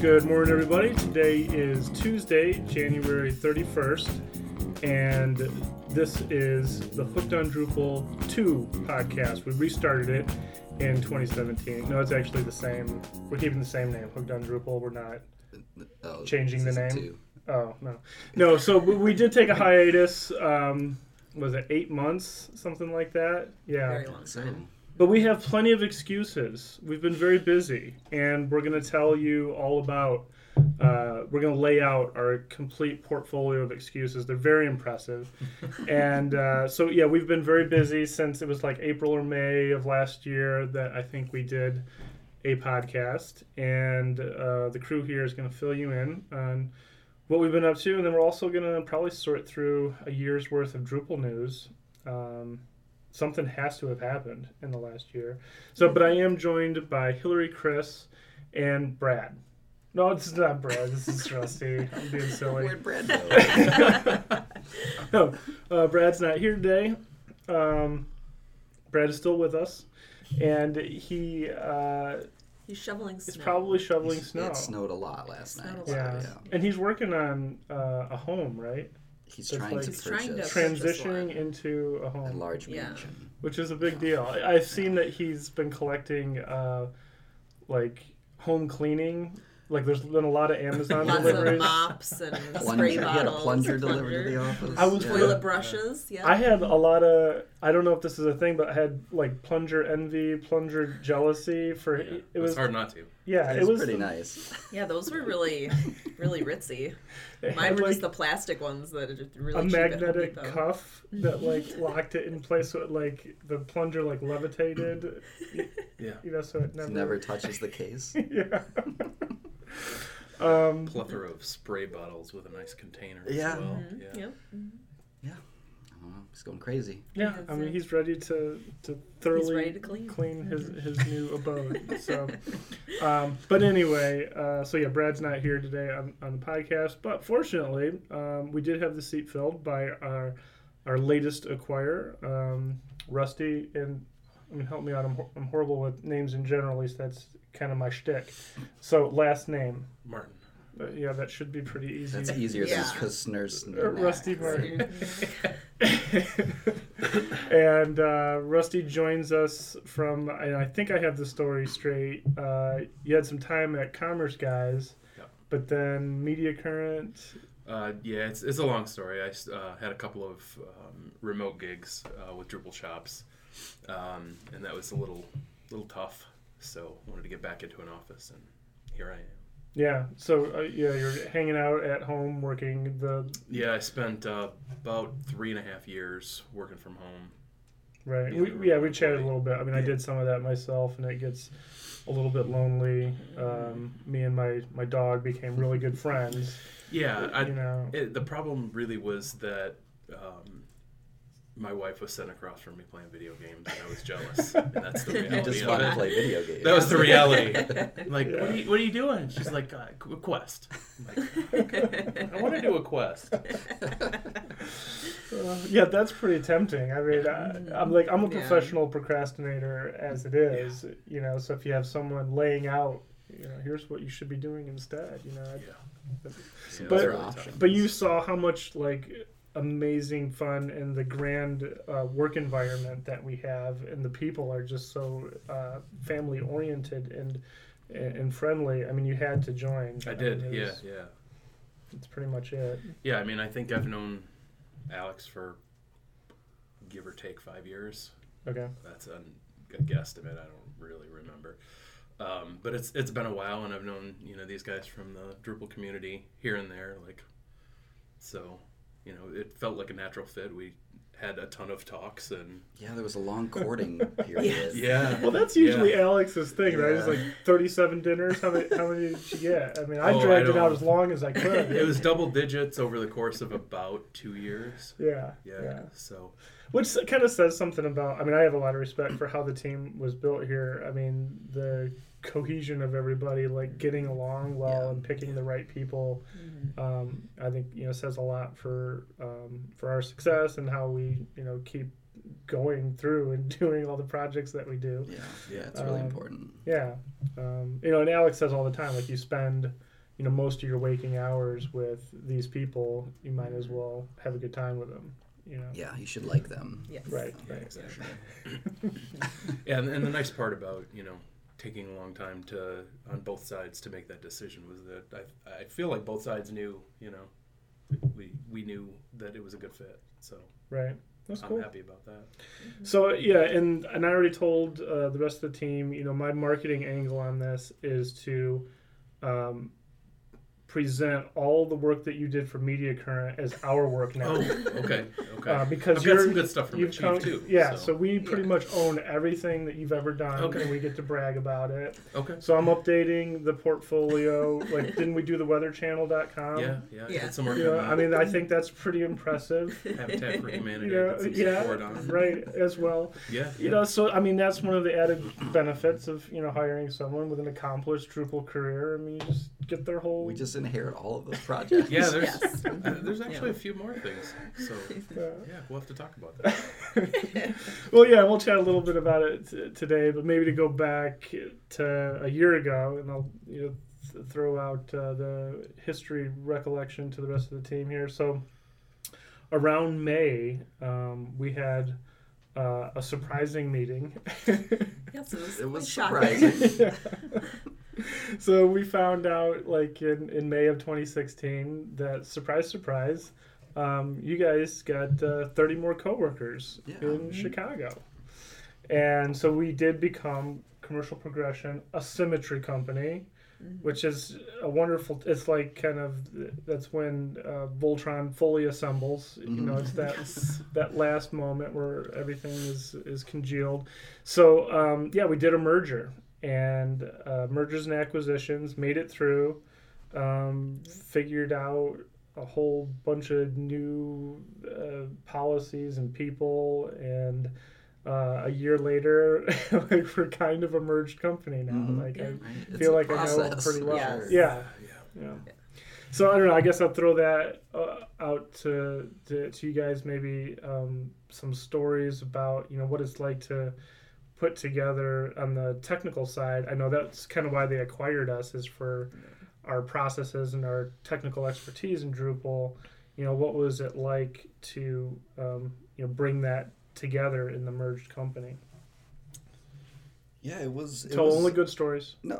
Good morning, everybody. Today is Tuesday, January 31st, and this is the Hooked on Drupal 2 podcast. We restarted it in 2017. No, it's actually the same. We're keeping the same name, Hooked on Drupal. We're not changing the name. 2. Oh, no. No, so we did take a hiatus. Was it 8 months? Something like that? Yeah. Very long time. But we have plenty of excuses. We've been very busy, and we're going to tell you all about, we're going to lay out our complete portfolio of excuses. They're very impressive. And so, yeah, we've been very busy since it was like April or May of last year that I think we did a podcast. And the crew here is going to fill you in on what we've been up to. And then we're also going to probably sort through a year's worth of Drupal news. Something has to have happened in the last year. But I am joined by Hillary, Chris, and Brad. No, this is not Brad. This is Rusty. I'm being silly. Where'd Brad go? No, Brad's not here today. Brad is still with us, and he's shoveling snow. probably shoveling snow. It snowed a lot last night. Yeah, and he's working on a home, right? He's That's trying like to purchase transitioning into a a home, large mansion. which is a big deal. I've seen that he's been collecting like home cleaning. Like there's been a lot of Amazon Lots deliveries. of mops and Plunger. spray He had a bottles. plunger delivered to the office. I was Toilet brushes. Yeah. I had a lot of, I don't know if this is a thing, but I had like plunger envy, plunger jealousy for, Yeah, it was hard not to. Yeah, It was pretty nice. Yeah, those were really ritzy. It Mine had, were like, just the plastic ones that are just really a cheap at Home magnetic Depot. cuff that like locked it in place so it like, the plunger like levitated, Yeah. you know, so it Never touches the case. Yeah. Plethora of spray bottles with a nice container Yeah. as well. Mhm. Yeah. Yep. Yeah. I don't know. He's going crazy. Yeah, That's I mean, it. he's ready to thoroughly ready to clean. his new abode. So, but anyway, so yeah, Brad's not here today on the podcast, but fortunately, we did have the seat filled by our latest acquirer, Rusty. And I mean, help me out. I'm horrible with names in general. At least that's kind of my shtick. So last name. Martin. Yeah, that should be pretty easy. That's easier than Yeah. Kushner's Rusty Martin. And Rusty joins us from, and I think I have the story straight. You had some time at Commerce Guys, Yep. but then Media Current. Yeah, it's a long story. I had a couple of remote gigs with Drupal shops, and that was a little tough. So I wanted to get back into an office, and here I am. Yeah, so yeah, you're hanging out at home working the. Yeah, I spent about 3.5 years working from home. Right. Yeah, We chatted a little bit. I mean, I Yeah. did some of that myself, and it gets a little bit lonely. Me and my dog became really good friends. Yeah, You know. the problem really was that my wife was sitting across from me playing video games, and I was jealous. And that's the He reality just of wanted to it. play video games. That was the reality. I'm like, Yeah. what are you doing? She's like, a quest. I'm like, I want to do a quest. Yeah, that's pretty tempting. I mean, I'm a Yeah. professional procrastinator as it is, you know. So if you have someone laying out, you know, here's what you should be doing instead, you know. Some But- other options. But you saw how much like amazing fun and the grand work environment that we have, and the people are just so family oriented and friendly. I mean, you had to join. I did, mean, yeah. That's pretty much it. Yeah, I mean, I think I've known Alex for give or take 5 years. Okay. That's a guesstimate. I don't really remember. But it's been a while, and I've known these guys from the Drupal community here and there. So it felt like a natural fit. We had a ton of talks, and Yeah, there was a long courting period. yeah. Well, that's usually Alex's thing, right? It's Yeah. like 37 dinners. How many did she get? I mean, I Oh, dragged I it out don't- as long as I could. It was double digits over the course of about 2 years. Yeah. Yeah. So Which kind of says something about, I mean, I have a lot of respect for how the team was built here. I mean, the cohesion of everybody, like getting along well Yeah. and picking the right people, I think, says a lot for our success and how we, keep going through and doing all the projects that we do. Yeah, it's really Um, important. Yeah. And Alex says all the time, like you spend most of your waking hours with these people, you might as well have a good time with them. Yeah, you should like them. Yes. Right. Yeah, Right. exactly. Yeah, and the nice part about taking a long time on both sides to make that decision was that I feel like both sides knew we knew that it was a good fit. So Right. That's I'm cool. happy about that. So yeah, and I already told the rest of the team, my marketing angle on this is to present all the work that you did for Media Current as our work now. Oh, okay. Because I've got some good stuff from the chief too. Yeah, so we pretty much own everything that you've ever done, Okay. and we get to brag about it. Okay. So I'm updating the portfolio. Like, didn't we do the weatherchannel.com? Yeah. Yeah. Had some work You know, on that. I mean, I think that's pretty impressive. Habitat for Humanity. You know, Get some yeah, support on. right, as well. Yeah. So I mean, that's one of the added benefits of hiring someone with an accomplished Drupal career. I mean, you just get their whole. We just inherit all of those projects. Yeah, Yes. there's actually a few more things. So Yeah. yeah, we'll have to talk about that. Well, yeah, we'll chat a little bit about it today, but maybe to go back to a year ago, and I'll throw out the history recollection to the rest of the team here. So around May, we had a surprising meeting. Yes, It was shocking. surprising. So we found out, like in May of 2016, that surprise, surprise, you guys got 30 more coworkers Yeah. in Chicago, and so we did become Commercial Progression, a symmetry company, which is a wonderful. It's like kind of that's when Voltron fully assembles. It's that last moment where everything is congealed. So yeah, we did a merger. And mergers and acquisitions, made it through, figured out a whole bunch of new policies and people, and a year later, like, we're kind of a merged company now. Mhm. Like, Yeah. I It's feel a like I know them process, pretty for well. Yes. Yeah. Yeah. So I don't know. I guess I'll throw that out to you guys. Maybe some stories about what it's like to put together on the technical side. I know that's kind of why they acquired us, is for our processes and our technical expertise in Drupal. What was it like to bring that together in the merged company? Yeah, it was. Tell only good stories. No.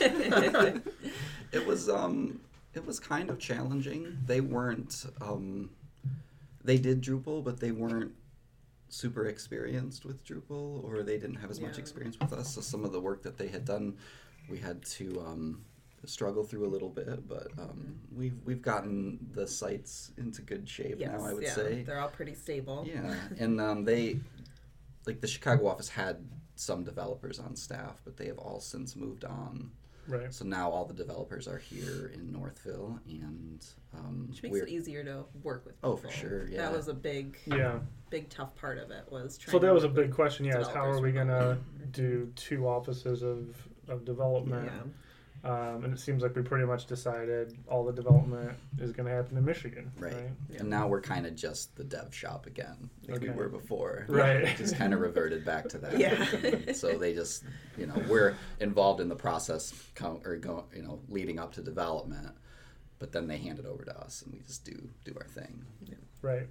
It was kind of challenging. They weren't. They did Drupal, but they weren't super experienced with Drupal, or they didn't have as much Yeah. experience with us. So some of the work that they had done, we had to struggle through a little bit. But we've gotten the sites into good shape Yes, now, I would yeah, say. they're all pretty stable. Yeah, and the Chicago office had some developers on staff, but they have all since moved on. Right. So now all the developers are here in Northville, and Which makes it easier to work with people. Oh, for sure, yeah. That was a big tough part of it, was trying So that to was a work big with question. Yeah, is how are developers we gonna remotely. do two offices of development? Yeah. And it seems like we pretty much decided all the development is going to happen in Michigan. right. Yeah. And now we're kind of just the dev shop again, like we Okay. were before. Right. Just kind of reverted back to that. Yeah. And so they just, we're involved in the process, leading up to development, but then they hand it over to us, and we just do our thing. Right.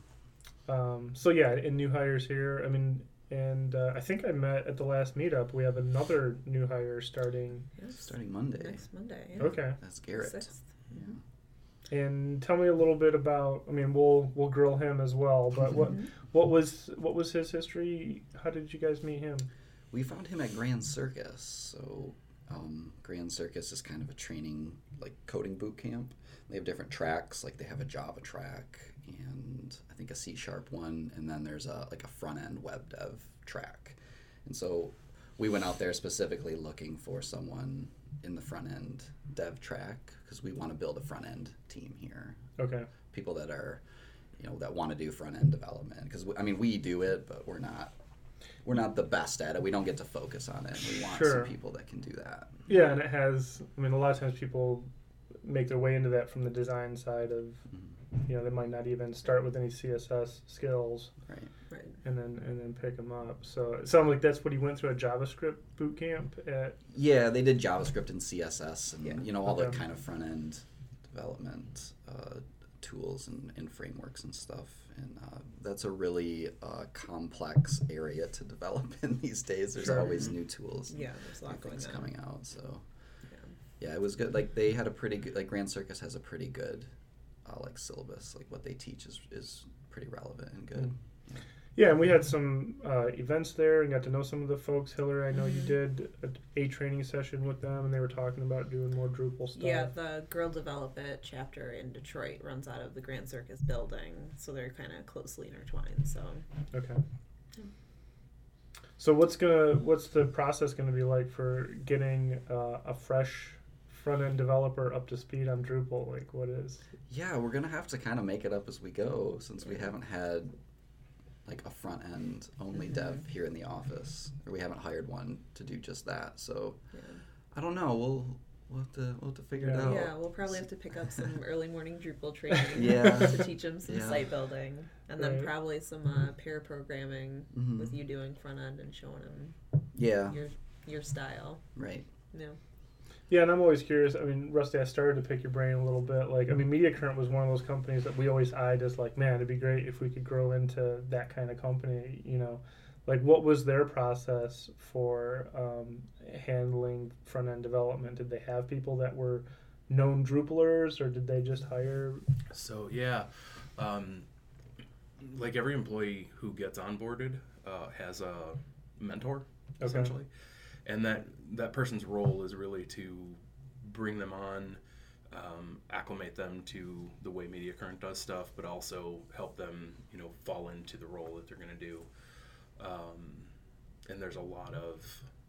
So yeah, in new hires here, I mean, and I think I met at the last meetup. We have another new hire starting. Yes. Starting Monday. Next Monday. Yeah. Okay. That's Garrett. 6th. Yeah. And tell me a little bit about. I mean, we'll grill him as well. But what was his history? How did you guys meet him? We found him at Grand Circus. So Grand Circus is kind of a training, like, coding boot camp. They have different tracks. Like, they have a Java track and I think a C# one, and then there's a front end web dev track. And so we went out there specifically looking for someone in the front end dev track, because we want to build a front end team here. Okay. People that are, that want to do front end development. Because we do it, but we're not the best at it. We don't get to focus on it. We want Sure. some people that can do that. Yeah, and it has. I mean, a lot of times people make their way into that from the design side of they might not even start with any CSS skills. Right. And then pick them up. So it sounds like that's what he went through a JavaScript boot camp at. Yeah, they did JavaScript and CSS and all the kind of front end development tools and frameworks and stuff. And that's a really complex area to develop in these days. There's always new tools. Yeah, there's a lot going on. Coming out. So yeah, it was good. Like they had a pretty good. Like Grand Circus has a pretty good like syllabus. Like what they teach is pretty relevant and good. Yeah, and we had some events there and got to know some of the folks. Hillary, I know you did a training session with them, and they were talking about doing more Drupal stuff. Yeah, the Girl Develop It chapter in Detroit runs out of the Grand Circus building, so they're kind of closely intertwined. So okay. So what's the process gonna be like for getting a fresh front end developer up to speed on Drupal? Like, what is? Yeah, we're gonna have to kind of make it up as we go, since we haven't had like a front end only dev here in the office, or we haven't hired one to do just that. So I don't know. We'll have to figure it out. Yeah, we'll probably have to pick up some early morning Drupal training to teach them some site building, and then probably some pair programming with you doing front end and showing them your style. Right. Yeah. Yeah, and I'm always curious. I mean, Rusty, I started to pick your brain a little bit. Like, I mean, MediaCurrent was one of those companies that we always eyed as like, man, it'd be great if we could grow into that kind of company. Like, what was their process for handling front end development? Did they have people that were known Drupalers, or did they just hire? So like every employee who gets onboarded has a mentor essentially. And that person's role is really to bring them on, acclimate them to the way MediaCurrent does stuff, but also help them, fall into the role that they're going to do. And there's a lot of,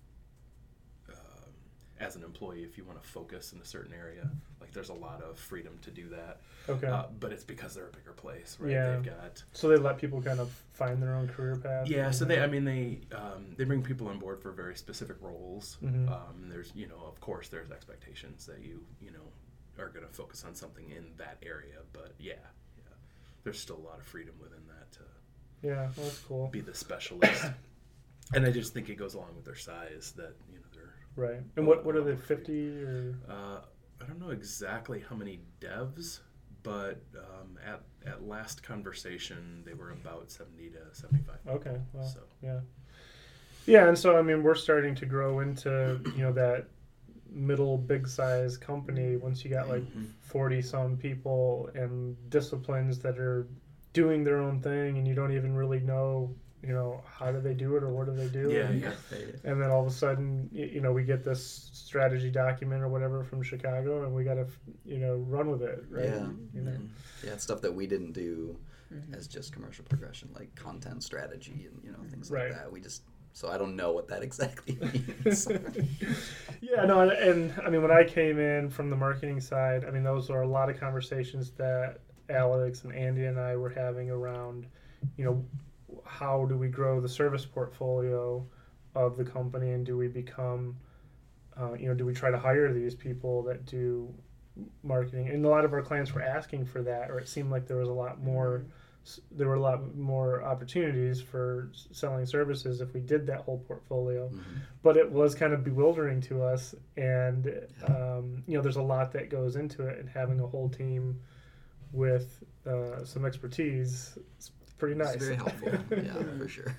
as an employee, if you want to focus in a certain area, like there's a lot of freedom to do that. Okay. But it's because they're a bigger place, right? Yeah. They've got. So they let people kind of find their own career path. Yeah. So they bring people on board for very specific roles. There's, of course, there's expectations that you are going to focus on something in that area, but there's still a lot of freedom within that to. Yeah, that's cool. Be the specialist, and I just think it goes along with their size that they're right. And what are they, 50 or? I don't know exactly how many devs, but at last conversation they were about 70 to 75. Okay. Well, so yeah, and so I mean we're starting to grow into that middle big size company once you got like 40 some people and disciplines that are doing their own thing, and you don't even really know, how do they do it or what do they do? And then all of a sudden, we get this strategy document or whatever from Chicago, and we got to, run with it, right? Yeah, it's stuff that we didn't do as just commercial progression, like content strategy and things like that. So I don't know what that exactly means. Yeah, no, and I mean, when I came in from the marketing side, I mean, those are a lot of conversations that Alex and Andy and I were having around, how do we grow the service portfolio of the company, and do we become, do we try to hire these people that do marketing? And a lot of our clients were asking for that, or it seemed like there were a lot more opportunities for selling services if we did that whole portfolio. But it was kind of bewildering to us, and there's a lot that goes into it, and having a whole team with some expertise is pretty nice. It's very helpful. Yeah, for sure.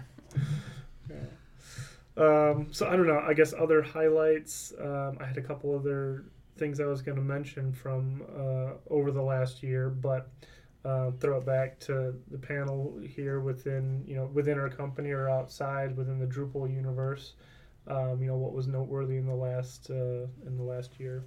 So I don't know. I guess other highlights. I had a couple other things I was going to mention from over the last year, but throw it back to the panel here within our company or outside within the Drupal universe. What was noteworthy in the last year?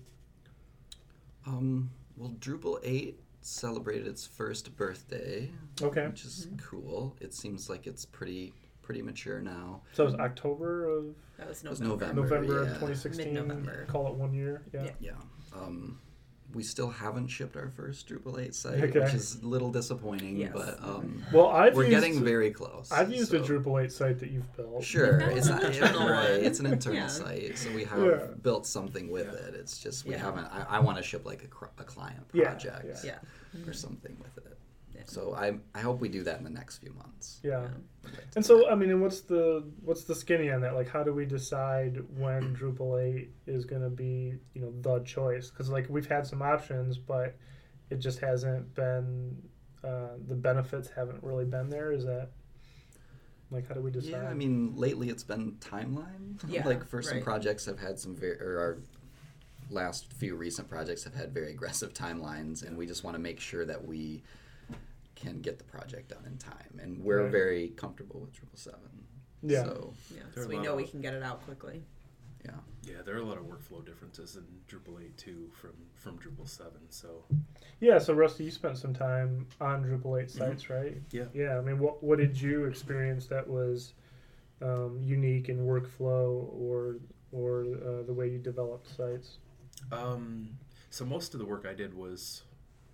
Well, Drupal 8 celebrated its first birthday, which is cool. It seems like it's pretty mature now. So it was October of... That was November of 2016. Mid-November. Call it 1 year. Yeah. We still haven't shipped our first Drupal 8 site, which is a little disappointing, but we're getting very close. I've used a Drupal 8 site that you've built. Sure, it's not it's an internal site, so we have built something with it. It's just we haven't. I want to ship like a client project or something with it. Yeah. So I hope we do that in the next few months. Yeah. And so I mean, and what's the skinny on that? Like, how do we decide when Drupal 8 is going to be, the choice? Because like we've had some options, but it just hasn't been. The benefits haven't really been there. Is that like, how do we decide? Yeah, I mean, lately it's been timeline. Yeah, like for some projects have had some our last few recent projects have had very aggressive timelines, and we just want to make sure that we can get the project done in time, and we're very comfortable with Drupal 7. Yeah. So we know we can get it out quickly. Yeah. Yeah, there are a lot of workflow differences in Drupal 8 too from Drupal 7. So. Yeah. So Rusty, you spent some time on Drupal 8 sites, right? Yeah. Yeah. I mean, what did you experience that was unique in workflow or the way you developed sites? So most of the work I did was,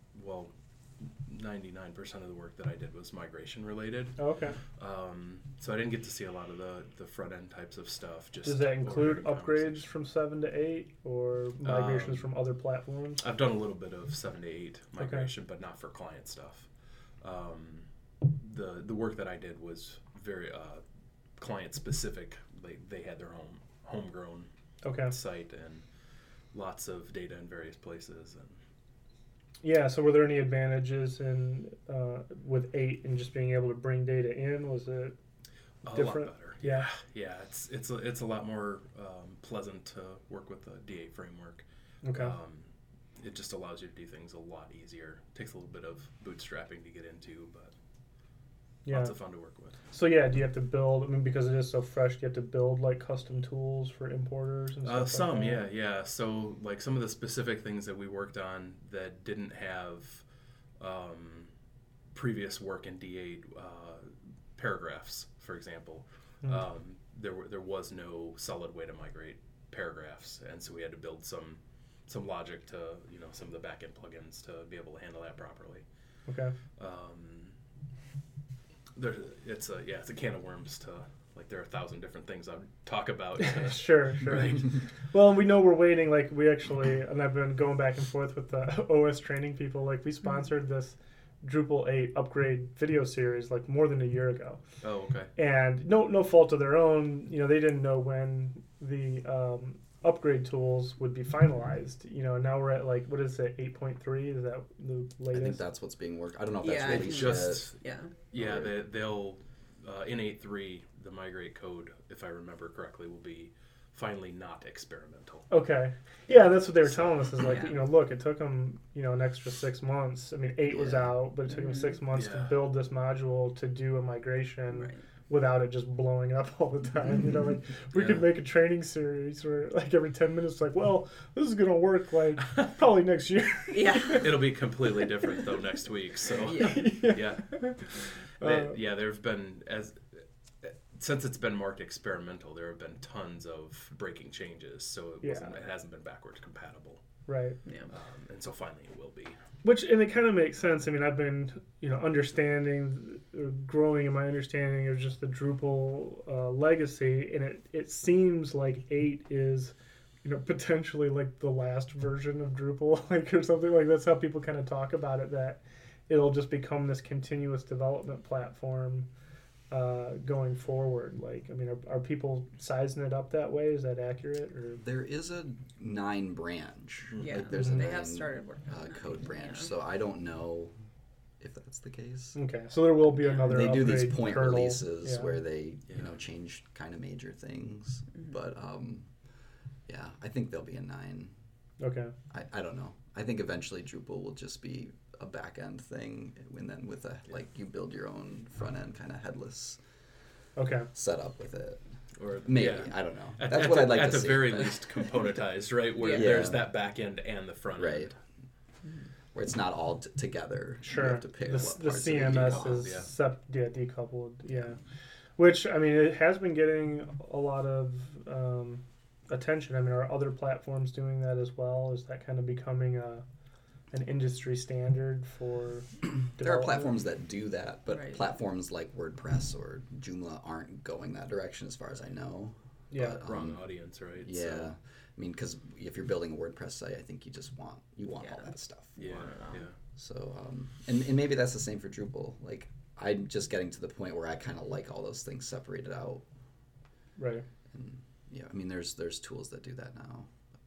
99% of the work that I did was migration related. Oh, okay. So I didn't get to see a lot of the front end types of stuff. Does that include upgrades from 7 to 8 or migrations from other platforms? I've done a little bit of 7 to 8 migration, but not for client stuff. The work that I did was very client specific. They had their homegrown site and lots of data in various places. And yeah, so were there any advantages in with 8 and just being able to bring data in? Was it different? A lot better. Yeah. It's a lot more pleasant to work with the D8 framework. Okay. It just allows you to do things a lot easier. It takes a little bit of bootstrapping to get into, but lots of fun to work with. So do you have to build? I mean, because it is so fresh, do you have to build like custom tools for importers and stuff? Some, like that? yeah. So like some of the specific things that we worked on that didn't have previous work in D8, paragraphs, for example. There was no solid way to migrate paragraphs, and so we had to build some logic to some of the backend plugins to be able to handle that properly. Okay. It's a can of worms to, like, there are 1,000 different things I would talk about. Sure. Right. Well, we know we're waiting. Like, we actually, and I've been going back and forth with the OS training people. Like, we sponsored this Drupal 8 upgrade video series like more than a year ago. Oh, okay. And no fault of their own. They didn't know when the upgrade tools would be finalized. Now we're at like, what is it, 8.3? Is that the latest? I think that's what's being worked. I don't know if that's released yet. Yeah, they'll in 8.3 the migrate code, if I remember correctly, will be finally not experimental. Okay. Yeah, that's what they were telling us is like, look, it took them, an extra 6 months. I mean, 8 was out, but it took them 6 months to build this module to do a migration without it just blowing up all the time. Like we could make a training series where like every 10 minutes, like, well, this is going to work like probably next year. Yeah. It'll be completely different though next week. So there've been, since it's been marked experimental, there have been tons of breaking changes. So it hasn't been backwards compatible. Right. Yeah. And so finally it will be. And it kind of makes sense. I mean, I've been, growing in my understanding of just the Drupal legacy, and it seems like 8 is, potentially like the last version of Drupal, like, or something like that's how people kind of talk about it, that it'll just become this continuous development platform going forward. Like, I mean, are people sizing it up that way? Is that accurate? Or there is a 9 branch. Yeah, like there's they have started working on code branch. So I don't know if that's the case. Okay, so there will be another. They do these point kernel releases where they change kind of major things, but I think there'll be a 9. Okay. I don't know. I think eventually Drupal will just be a back end thing, and then with you build your own front end kind of headless setup with it. Or maybe I don't know. That's what I'd like to see. At the very least, componentized, right? Where there's that back end and the front end, right? Where it's not all together. Sure. You have to pick the CMS is decoupled. Yeah. Yeah. Which, I mean, it has been getting a lot of attention. I mean, are other platforms doing that as well? Is that kind of becoming an industry standard for there are platforms that do that, but platforms like WordPress or Joomla aren't going that direction as far as I know. Yeah, but, wrong audience, right? Yeah, so. I mean, because if you're building a WordPress site, I think you just want all that stuff. Yeah. So, and maybe that's the same for Drupal. Like, I'm just getting to the point where I kind of like all those things separated out. Right. And yeah, I mean, there's tools that do that now.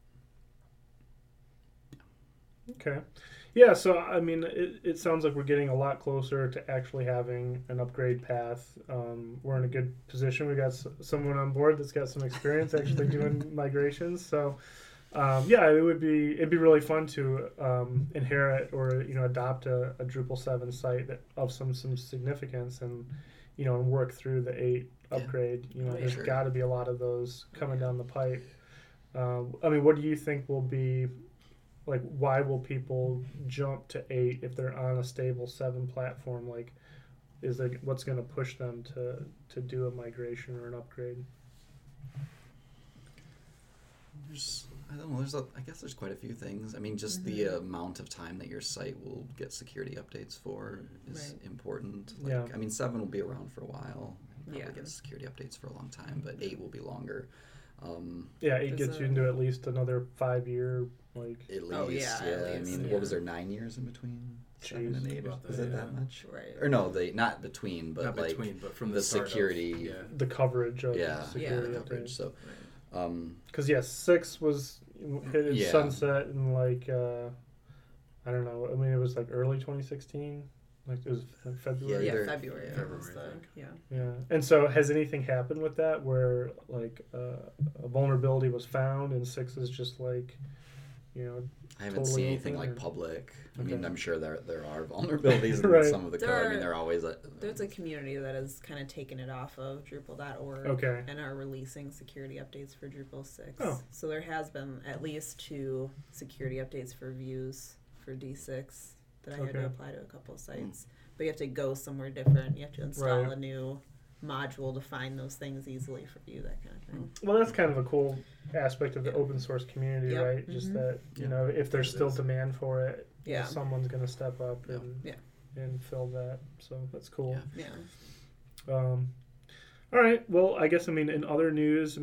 Okay. Yeah, so I mean, it sounds like we're getting a lot closer to actually having an upgrade path. We're in a good position. We got someone on board that's got some experience actually doing migrations. So, it'd be really fun to inherit or adopt a Drupal 7 site of some significance and and work through the 8 upgrade. There's got to be a lot of those coming down the pipe. I mean, what do you think will be? Like, why will people jump to 8 if they're on a stable 7 platform? Like, what's going to push them to do a migration or an upgrade? I don't know. I guess there's quite a few things. I mean, just the amount of time that your site will get security updates for is important. I mean, 7 will be around for a while. Probably get security updates for a long time, but 8 will be longer. 8 gets you into at least another 5-year. Like, at least, I mean, what was there, 9 years in between 7 and 8? Is it that much? Right. Or no, not between, but but from the security, the coverage of security coverage. So, because 6 was hit sunset in like I don't know. I mean, it was like early 2016. Like it was like February. February. Yeah. And so, has anything happened with that where like a vulnerability was found and 6 is just like, I haven't seen anything like public. I mean, I'm sure there are vulnerabilities in some of the code. I mean, there are always there's a community that has kind of taken it off of Drupal.org and are releasing security updates for Drupal 6. Oh. So there has been at least 2 security updates for views for D6 that I had to apply to a couple of sites. But you have to go somewhere different. You have to install a new module to find those things easily for you, that kind of thing. Well, that's kind of a cool aspect of the open source community, right? Just that, if there's still demand for it, someone's going to step up and fill that. So that's cool. Yeah. All right. Well, I guess, in other news,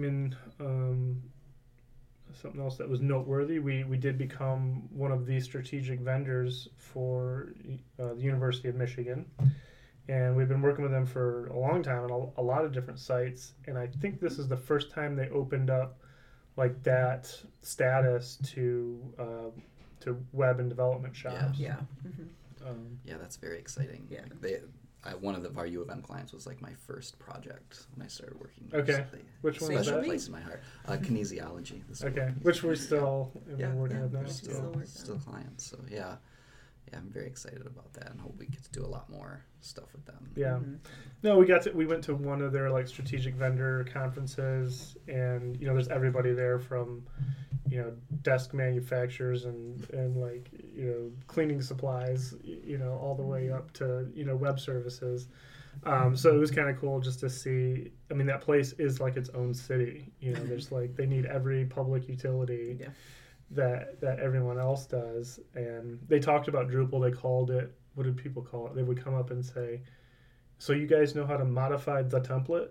something else that was noteworthy, we did become one of the strategic vendors for the University of Michigan. And we've been working with them for a long time on a lot of different sites. And I think this is the first time they opened up like that status to web and development shops. Yeah. That's very exciting. Yeah. One of our U of M clients was like my first project when I started working. Okay. Which one was that? Special place in my heart. Kinesiology. Okay. Which we're still working with now. Still clients. So I'm very excited about that and hope we get to do a lot more stuff with them. Yeah. Mm-hmm. No, we went to one of their like strategic vendor conferences, and there's everybody there from desk manufacturers and like cleaning supplies, all the way up to web services. So it was kind of cool just to see. I mean, that place is like its own city. There's like they need every public utility. Yeah. That everyone else does. And they talked about Drupal. They called it, what did people call it? They would come up and say, so you guys know how to modify the template?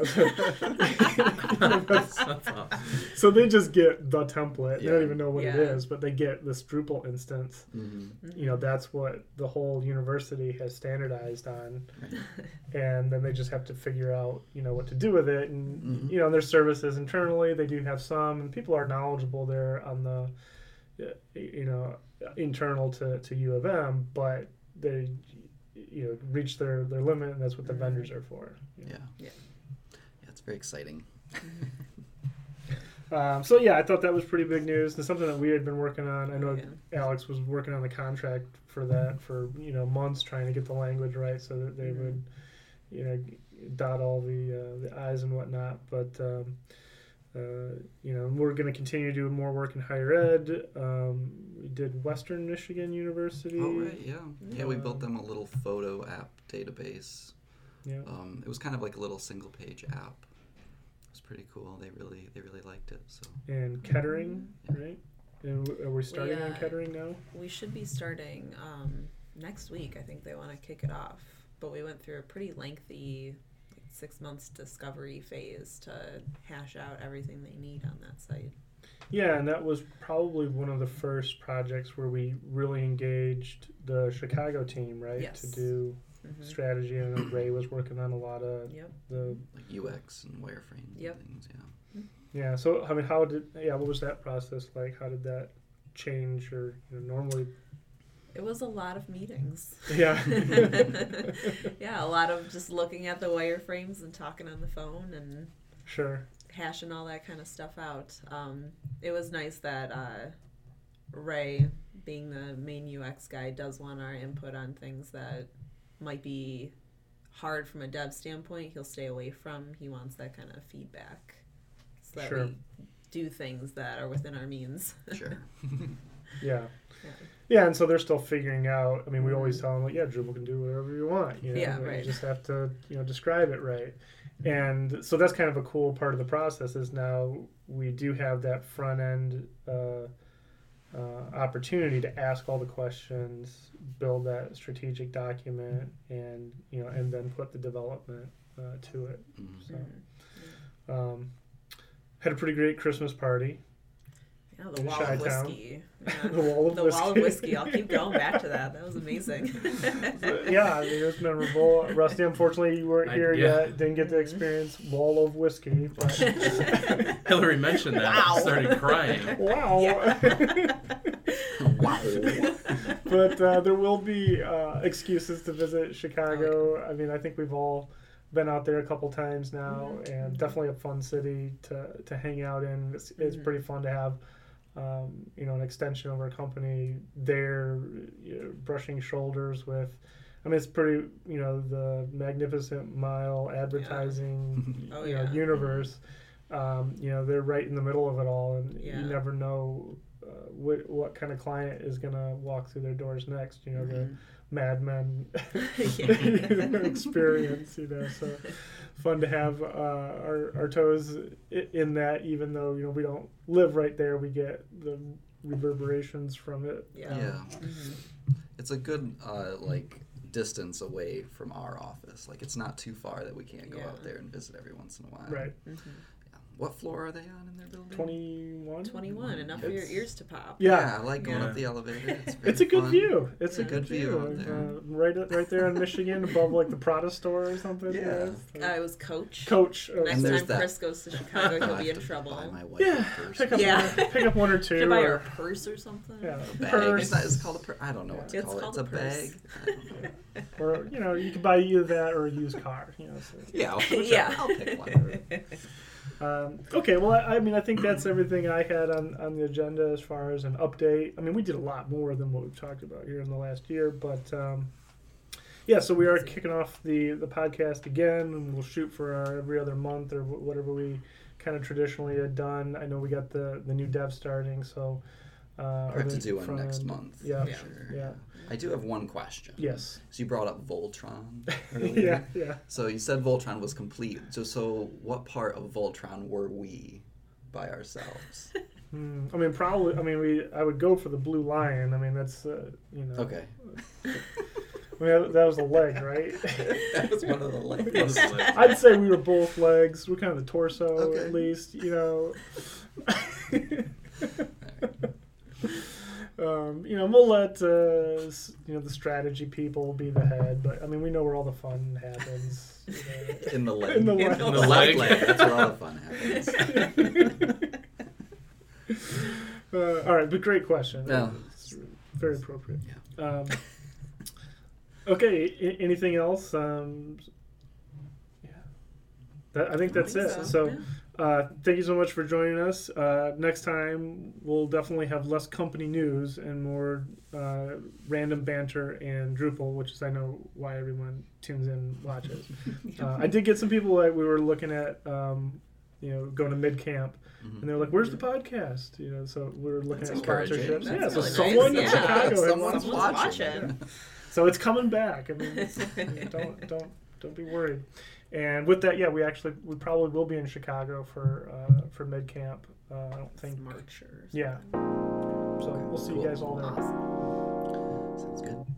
That's awesome. So they just get the template. They don't even know what it Yeah. is, but they get this Drupal instance. Mm-hmm. That's what the whole university has standardized on. Right. And then they just have to figure out, what to do with it. And, there's services internally. They do have some, and people are knowledgeable there on the, internal to U of M, but they, reach their limit, and that's what the vendors are for. Yeah, it's very exciting. I thought that was pretty big news. It's something that we had been working on. I know Alex was working on the contract for that for months, trying to get the language right so that they would dot all the I's and whatnot. But we're going to continue to do more work in higher ed. We did Western Michigan University. Oh right, yeah. We built them a little photo app database. Yeah. It was kind of like a little single page app. It was pretty cool. They really liked it. So. And Kettering, right? And are we starting on Kettering now? We should be starting next week. I think they want to kick it off. But we went through a pretty lengthy 6 months discovery phase to hash out everything they need on that site. Yeah, and that was probably one of the first projects where we really engaged the Chicago team, right? Yes. To do strategy, and Ray was working on a lot of the like UX and wireframe and things. Yeah. So I mean, what was that process like? How did that change, or normally? It was a lot of meetings. Yeah. Yeah, a lot of just looking at the wireframes and talking on the phone and sure hashing all that kind of stuff out. It was nice that Ray, being the main UX guy, does want our input on things that might be hard from a dev standpoint. He'll stay away from. He wants that kind of feedback so that we do things that are within our means. Sure. Yeah, and so they're still figuring out. I mean, we always tell them, Drupal can do whatever you want. Right. You just have to, describe it right. And so that's kind of a cool part of the process is now we do have that front end opportunity to ask all the questions, build that strategic document, and and then put the development to it. So, had a pretty great Christmas party. Yeah, the wall of whiskey. Yeah. The wall of whiskey. I'll keep going back to that. That was amazing. Yeah, it was memorable. Rusty, unfortunately, you weren't here yet. Didn't get to experience wall of whiskey. But Hillary mentioned that and started crying. Wow. Yeah. Wow. But there will be excuses to visit Chicago. I mean, I think we've all been out there a couple times now, and definitely a fun city to hang out in. It's pretty fun to have an extension of our company there, brushing shoulders with. I mean, it's pretty, the Magnificent Mile advertising, universe. They're right in the middle of it all, and you never know what kind of client is going to walk through their doors next. The Mad Men experience. So fun to have our toes in that, even though we don't live right there, we get the reverberations from it. It's a good distance away from our office. It's not too far that we can't go out there and visit every once in a while. Right. What floor are they on in their building? 21. 21. Enough for your ears to pop. Yeah, I like going up the elevator. It's a good view. It's a good view up there. Right there in Michigan, above the Prada store or something. Yeah. It was Coach. And next time Chris goes to Chicago, he'll be in trouble. Buy my wife pick up one or two. You buy her a purse or something. Yeah, purse. It's called a purse. I don't know what to call it. It's a bag. Or you can buy either that or a used car. I'll pick one. Okay, well, I think that's everything I had on the agenda as far as an update. I mean, we did a lot more than what we've talked about here in the last year, but so we are kicking off the podcast again, and we'll shoot for our every other month or whatever we kind of traditionally had done. I know we got the new dev starting, so we'll have to do one next month. Yeah, sure. Yeah. I do have one question. Yes. So you brought up Voltron earlier. Yeah. So you said Voltron was complete. So what part of Voltron were we by ourselves? I would go for the Blue Lion. I mean, that's Okay. That was the leg, right? That was one of the legs. I'd say we were both legs. We're kind of the torso, at least. We'll let the strategy people be the head, but we know where all the fun happens. In the leg. In the leg. In the leg. That's where all the fun happens. All right, but great question. No. It's very appropriate. Yeah. Okay. Anything else? I think that's it. So. Thank you so much for joining us. Next time, we'll definitely have less company news and more random banter and Drupal, which is, I know, why everyone tunes in and watches. I did get some people that we were looking at, going to MidCamp, and they're like, "Where's the podcast?" So we're looking at sponsorships. That's so really someone nice. in Chicago, someone's watching. So it's coming back. Don't be worried. And with that, we probably will be in Chicago for MidCamp. I don't think March or something. Yeah. So we'll see you guys all there. Sounds good.